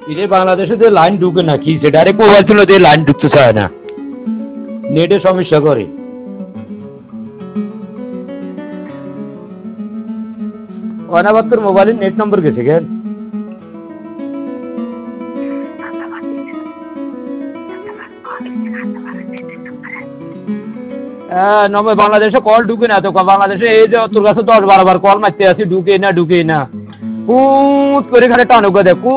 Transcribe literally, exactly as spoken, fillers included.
ইরে বাংলাদেশে যে লাইন ঢুকে না কি সে ডাইরেক্ট মোবাইল ছিল যে লাইন ঢুকতে চায় না, নেটের সমস্যা করে। অনাবাদ তোর মোবাইলের নেট নম্বর গেছে কেন? হ্যাঁ নবে বাংলাদেশে কল ঢুকে না তো, বাংলাদেশে এই যে তোর কাছে দশ বারো বার কল মারতে আছি ঢুকে না ঢুকে না, পুত করে খালি টানুকা দেখ।